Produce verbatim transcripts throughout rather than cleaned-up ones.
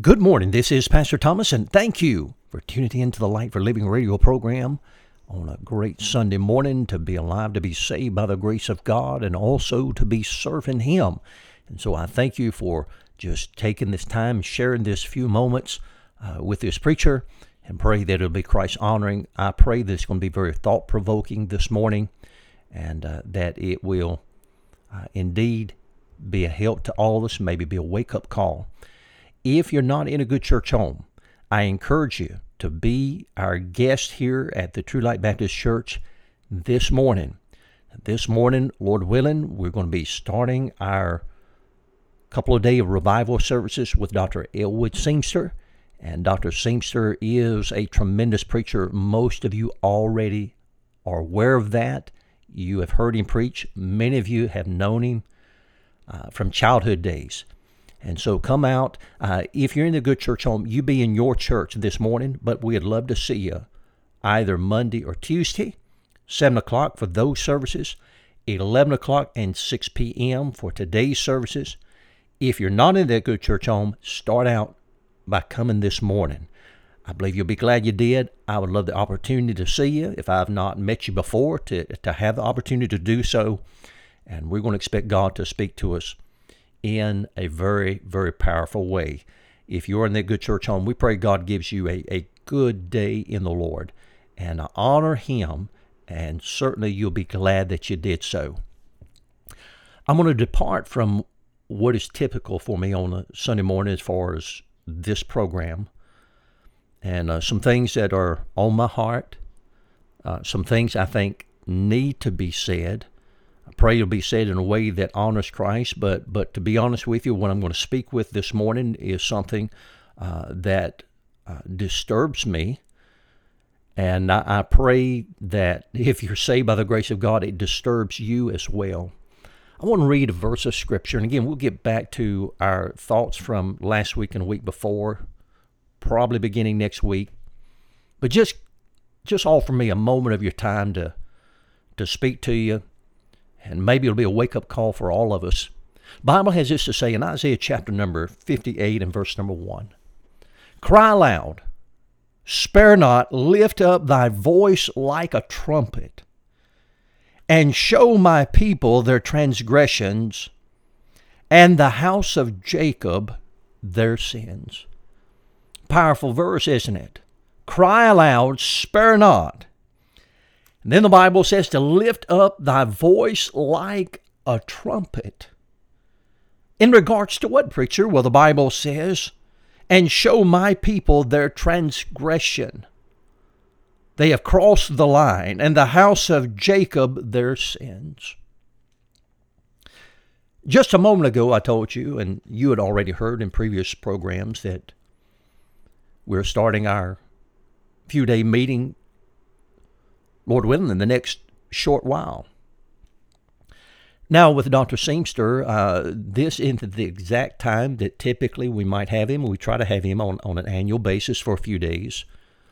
Good morning. This is Pastor Thomas, and thank you for tuning into the Light for Living radio program on a great Sunday morning, to be alive, to be saved by the grace of God, and also to be serving Him. And so I thank you for just taking this time, sharing this few moments uh, with this preacher, and pray that it'll be Christ-honoring. I pray that it's going to be very thought-provoking this morning, and uh, that it will uh, indeed be a help to all of us, maybe be a wake-up call. If you're not in a good church home, I encourage you to be our guest here at the True Light Baptist Church this morning. This morning, Lord willing, we're going to be starting our couple of day of revival services with Doctor Elwood Sengster. And Doctor Sengster is a tremendous preacher. Most of you already are aware of that. You have heard him preach. Many of you have known him uh, from childhood days. And so come out. Uh, if you're in a good church home, you be in your church this morning, but we'd love to see you either Monday or Tuesday, seven o'clock for those services, eleven o'clock and six p.m. for today's services. If you're not in that good church home, start out by coming this morning. I believe you'll be glad you did. I would love the opportunity to see you. If I've not met you before, to, to have the opportunity to do so. And we're going to expect God to speak to us in a very, very powerful way. If you're in that good church home, we pray God gives you a, a good day in the Lord, and I honor Him, and certainly you'll be glad that you did so. I'm going to depart from what is typical for me on a Sunday morning as far as this program, and uh, some things that are on my heart, uh, some things I think need to be said. I pray it'll be said in a way that honors Christ, but but to be honest with you, what I'm going to speak with this morning is something uh, that uh, disturbs me, and I, I pray that if you're saved by the grace of God, it disturbs you as well. I want to read a verse of Scripture, and again, we'll get back to our thoughts from last week and the week before, probably beginning next week, but just just offer me a moment of your time to to speak to you. And maybe it'll be a wake-up call for all of us. The Bible has this to say in Isaiah chapter number fifty-eight and verse number one. Cry aloud, spare not, lift up thy voice like a trumpet, and show my people their transgressions, and the house of Jacob their sins. Powerful verse, isn't it? Cry aloud, spare not. And then the Bible says to lift up thy voice like a trumpet. In regards to what, preacher? Well, the Bible says, and show my people their transgression. They have crossed the line, and the house of Jacob their sins. Just a moment ago, I told you, and you had already heard in previous programs, that we're starting our few-day meeting, Lord willing, in the next short while. Now, with Doctor Sengster, uh, this isn't the exact time that typically we might have him. We try to have him on, on an annual basis for a few days.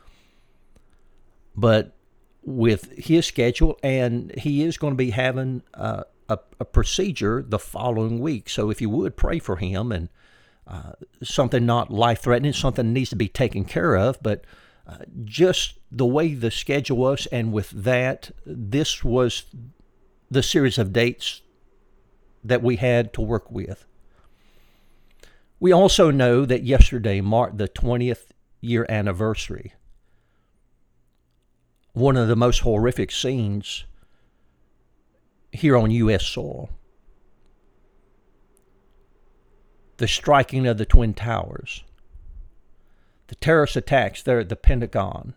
But with his schedule, and he is going to be having uh, a, a procedure the following week. So if you would, pray for him, and uh, something not life-threatening, something that needs to be taken care of, but Uh, just the way the schedule was, and with that, this was the series of dates that we had to work with. We also know that yesterday marked the twentieth year anniversary. One of the most horrific scenes here on U S soil. The striking of the Twin Towers. The terrorist attacks there at the Pentagon,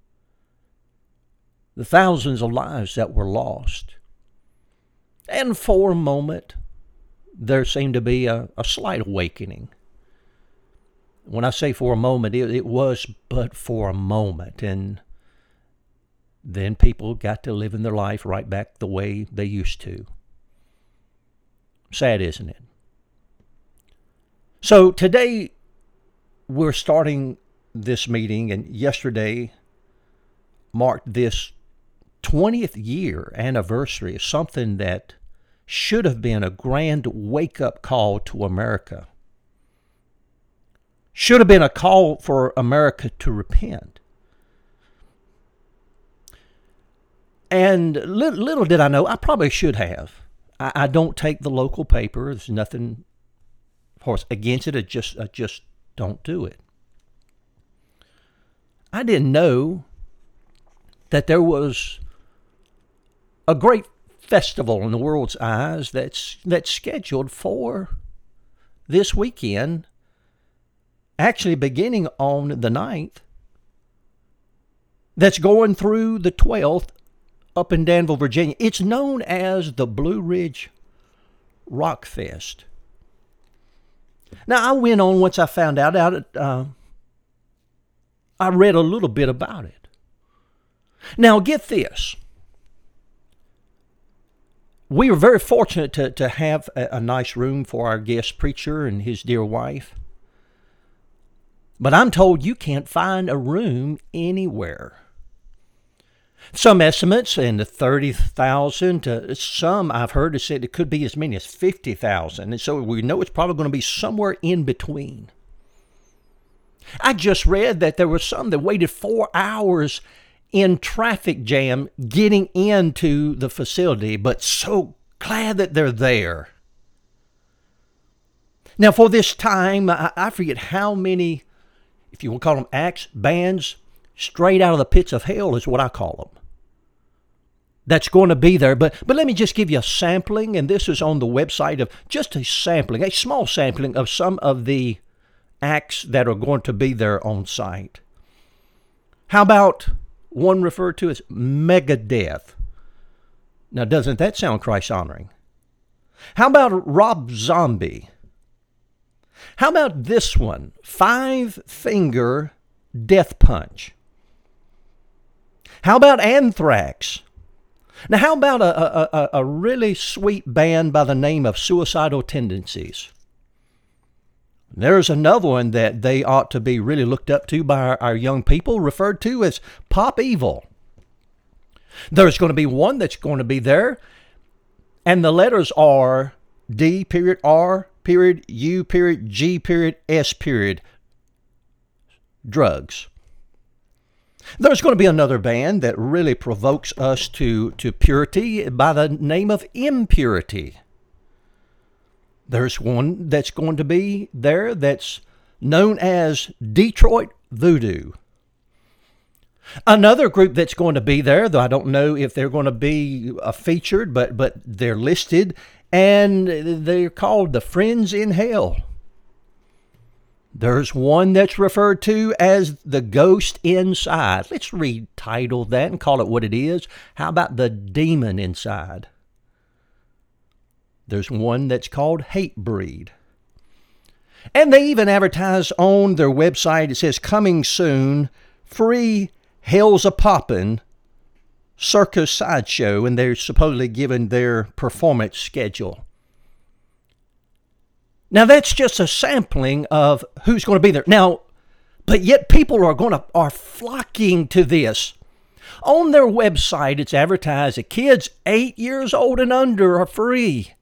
the thousands of lives that were lost. And for a moment, there seemed to be a, a slight awakening. When I say for a moment, it, it was but for a moment. And then people got to living their life right back the way they used to. Sad, isn't it? So today, we're starting this meeting, and yesterday marked this twentieth year anniversary of something that should have been a grand wake-up call to America. should have been a call for America to repent. And little, little did I know, I probably should have. I, I don't take the local paper. There's nothing, of course, against it. I just, I just don't do it. I didn't know that there was a great festival in the world's eyes that's that's scheduled for this weekend, actually beginning on the ninth, that's going through the twelfth up in Danville, Virginia. It's known as the Blue Ridge Rock Fest. Now, I went on once I found out, out at, uh, I read a little bit about it. Now, get this. We were very fortunate to, to have a, a nice room for our guest preacher and his dear wife. But I'm told you can't find a room anywhere. Some estimates in the thirty thousand to some I've heard have said it could be as many as fifty thousand. And so we know it's probably going to be somewhere in between. I just read that there were some that waited four hours in traffic jam getting into the facility, but so glad that they're there. Now, for this time, I, I forget how many, if you want to call them acts, bands, straight out of the pits of hell is what I call them. That's going to be there. But but let me just give you a sampling, and this is on the website of just a sampling, a small sampling of some of the acts that are going to be there on site. How about one referred to as Megadeth? Now, doesn't that sound Christ-honoring? How about Rob Zombie? How about this one? Five Finger Death Punch. How about Anthrax? Now, how about a, a, a really sweet band by the name of Suicidal Tendencies? There's another one that they ought to be really looked up to by our, our young people, referred to as Pop Evil. There's going to be one that's going to be there, and the letters are D period R period U period G period S period. Drugs. There's going to be another band that really provokes us to, to purity by the name of Impurity. There's one that's going to be there that's known as Detroit Voodoo. Another group that's going to be there, though I don't know if they're going to be uh, featured, but, but they're listed, and they're called the Friends in Hell. There's one that's referred to as the Ghost Inside. Let's retitle that and call it what it is. How about the Demon Inside? There's one that's called Hatebreed. And they even advertise on their website, it says, coming soon, free Hell's a Poppin' Circus Sideshow, and they're supposedly given their performance schedule. Now, that's just a sampling of who's going to be there. Now, but yet people are going to are flocking to this. On their website, it's advertised that kids eight years old and under are free.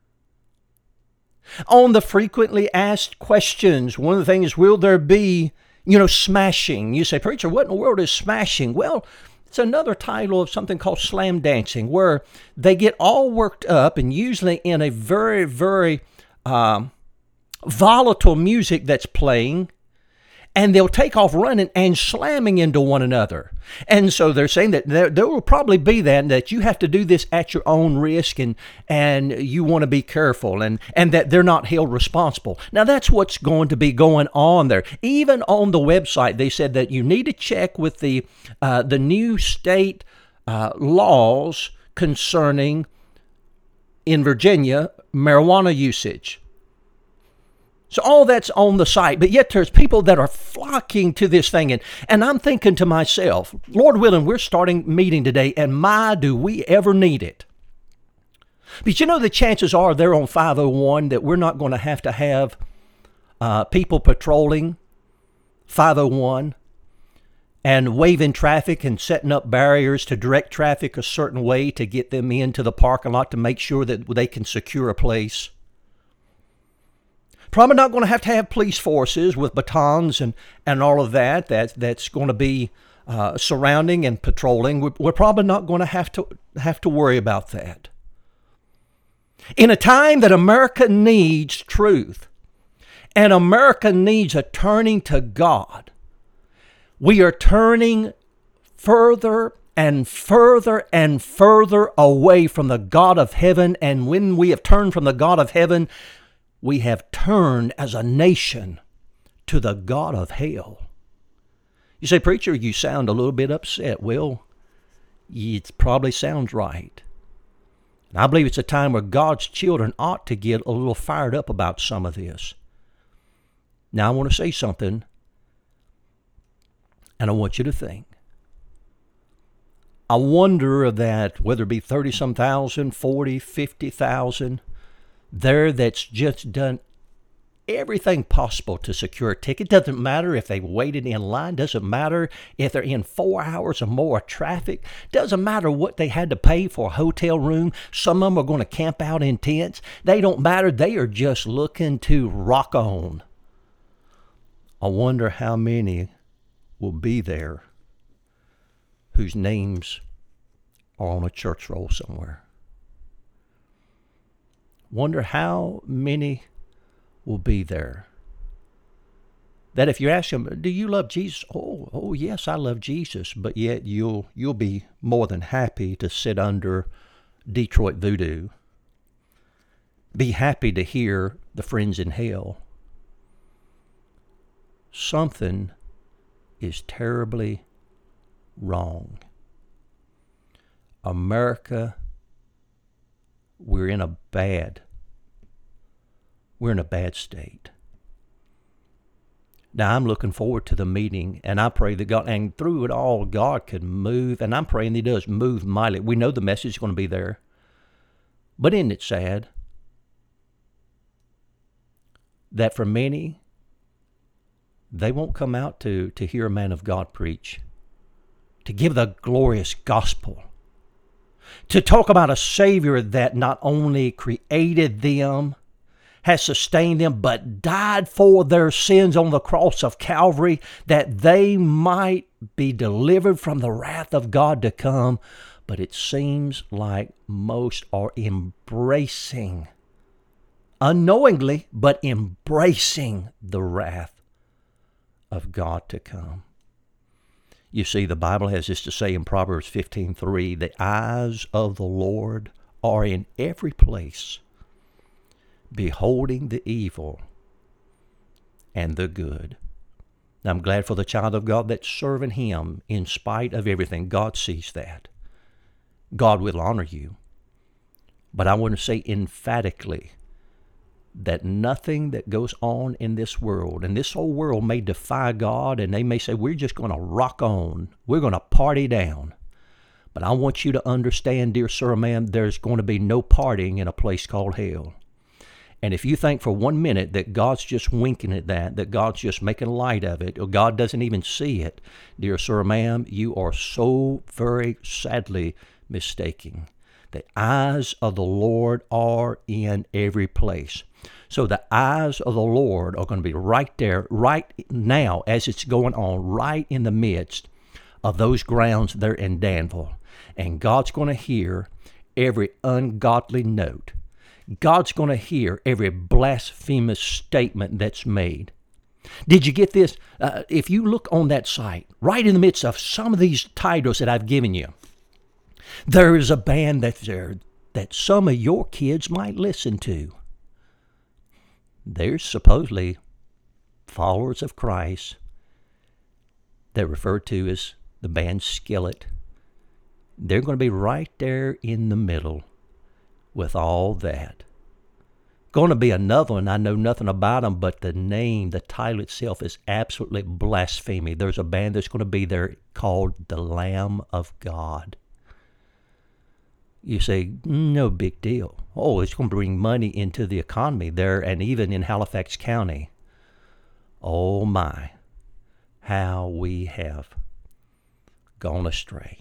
On the frequently asked questions, one of the things, will there be, you know, smashing? You say, preacher, what in the world is smashing? Well, it's another title of something called slam dancing, where they get all worked up, and usually in a very, very um, volatile music that's playing, and they'll take off running and slamming into one another. And so they're saying that there, there will probably be that, that you have to do this at your own risk, and and you want to be careful, and, and that they're not held responsible. Now, that's what's going to be going on there. Even on the website, they said that you need to check with the, uh, the new state uh, laws concerning, in Virginia, marijuana usage. So all that's on the site, but yet there's people that are flocking to this thing. And, and I'm thinking to myself, Lord willing, we're starting meeting today, and my, do we ever need it. But you know, the chances are they're on five oh one that we're not going to have to have uh, people patrolling five oh one and waving traffic and setting up barriers to direct traffic a certain way to get them into the parking lot to make sure that they can secure a place. probably not going to have to have police forces with batons and, and all of that, that that's going to be uh, surrounding and patrolling. We're, we're probably not going to have to have to worry about that. In a time that America needs truth and America needs a turning to God, we are turning further and further and further away from the God of heaven. And when we have turned from the God of heaven, we have turned as a nation to the God of hell. You say, preacher, you sound a little bit upset. Well, it probably sounds right. And I believe it's a time where God's children ought to get a little fired up about some of this. Now, I want to say something, and I want you to think. I wonder that whether it be thirty-some thousand, forty, fifty thousand, there that's just done everything possible to secure a ticket. Doesn't matter if they waited in line. Doesn't matter if they're in four hours or more of traffic. Doesn't matter what they had to pay for a hotel room. Some of them are going to camp out in tents. They don't matter. They are just looking to rock on. I wonder how many will be there whose names are on a church roll somewhere. Wonder how many will be there that if you ask them, do you love Jesus? Oh, oh yes, I love Jesus. But yet you'll you'll be more than happy to sit under Detroit Voodoo. Be happy to hear the Friends in Hell. Something is terribly wrong. America, we're in a bad, we're in a bad state. Now, I'm looking forward to the meeting, and I pray that God, and through it all, God could move, and I'm praying He does move mightily. We know the message is going to be there. But isn't it sad that for many, they won't come out to, to hear a man of God preach, to give the glorious gospel, to talk about a Savior that not only created them, has sustained them, but died for their sins on the cross of Calvary, that they might be delivered from the wrath of God to come. But it seems like most are embracing, unknowingly, but embracing the wrath of God to come. You see, the Bible has this to say in Proverbs fifteen three, the eyes of the Lord are in every place, beholding the evil and the good. Now, I'm glad for the child of God that's serving Him in spite of everything. God sees that. God will honor you. But I want to say emphatically that nothing that goes on in this world, and this whole world may defy God, and they may say, we're just going to rock on. We're going to party down. But I want you to understand, dear sir, ma'am, there's going to be no partying in a place called hell. And if you think for one minute that God's just winking at that, that God's just making light of it, or God doesn't even see it, dear sir, ma'am, you are so very sadly mistaken. The eyes of the Lord are in every place. So the eyes of the Lord are going to be right there, right now, as it's going on, right in the midst of those grounds there in Danville. And God's going to hear every ungodly note. God's going to hear every blasphemous statement that's made. Did you get this? Uh, if you look on that site, right in the midst of some of these titles that I've given you, there is a band that's there that some of your kids might listen to. They're supposedly followers of Christ. They're referred to as the band Skillet. They're going to be right there in the middle with all that. Going to be another one, I know nothing about them, but the name, the title itself is absolutely blasphemy. There's a band that's going to be there called the Lamb of God. You say, no big deal. Oh, it's going to bring money into the economy there and even in Halifax County. Oh my, how we have gone astray.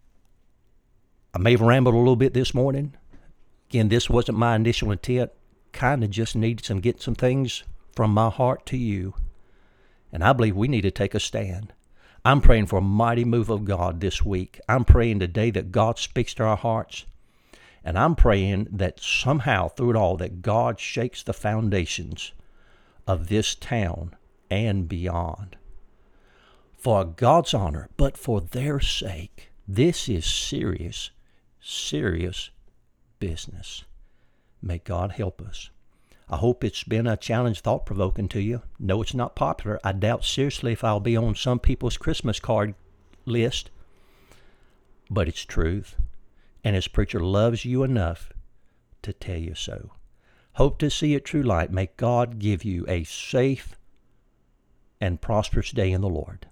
I may have rambled a little bit this morning. Again, this wasn't my initial intent. kind of just need some, get some things from my heart to you. And I believe we need to take a stand. I'm praying for a mighty move of God this week. I'm praying today that God speaks to our hearts. And I'm praying that somehow through it all that God shakes the foundations of this town and beyond. For God's honor, but for their sake. This is serious, serious business. May God help us. I hope it's been a challenge, thought-provoking to you. No, it's not popular. I doubt seriously if I'll be on some people's Christmas card list. But it's truth. And His preacher loves you enough to tell you so. Hope to see it true light. May God give you a safe and prosperous day in the Lord.